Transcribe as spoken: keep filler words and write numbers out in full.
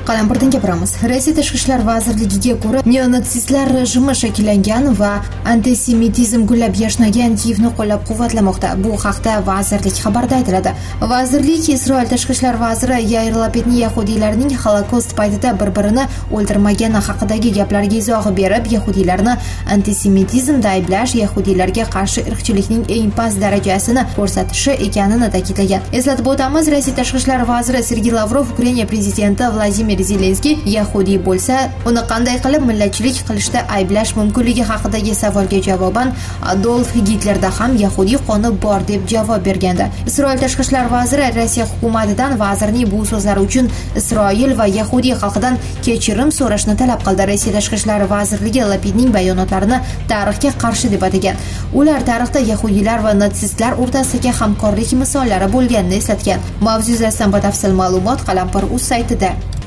Qalampirdan gapiramiz. Rossiya Tashqi ishlar vazirligiga ko'ra, neonatsistlar rejimi shakllangan va antisemitizm gullab yashnagan Kiyevni qo'llab-quvvatlamoqda. Bu haqda vazirlik xabarida aytiladi. Vazirlik Isroil Tashqi ishlar vaziri Yair Lapidning yahudiylarning Holokost paytida bir-birini o'ldirmagani haqidagi gaplarga izoh berib, yahudiylarni antisemitizmda ayblash yahudiylarga qarshi irqchilikning eng past darajasini ko'rsatishi ekanini ta'kidlagan. Eslatib o'tamiz, Rossiya Tashqi ishlar vaziri Sergey Lavrov Ukraina prezidenti Vladimir Zelenskiy yahudiy bo'lsa, uni qanday qilib millatchilik qilishda ayblash mumkinligi haqidagi savolga javoban Adolf Hitlerda ham yahudiy qoni bor deb javob bergandi. Isroil Tashqi ishlar vaziri Rossiya hukumatidan vazirning bu so'zlari uchun Isroil va yahudiy xalqidan kechirim so'rashni talab qildi. Rossiya Tashqi ishlar vazirligi Lapidning bayonotlarini tarixga qarshi deb atagan. Ular tarixda yahudiylar va natsistlar o'rtasidagi hamkorlik misollari bo'lganini eslatgan. Mavzu yuzasidan batafsil ma'lumot Qalampir.uz saytida.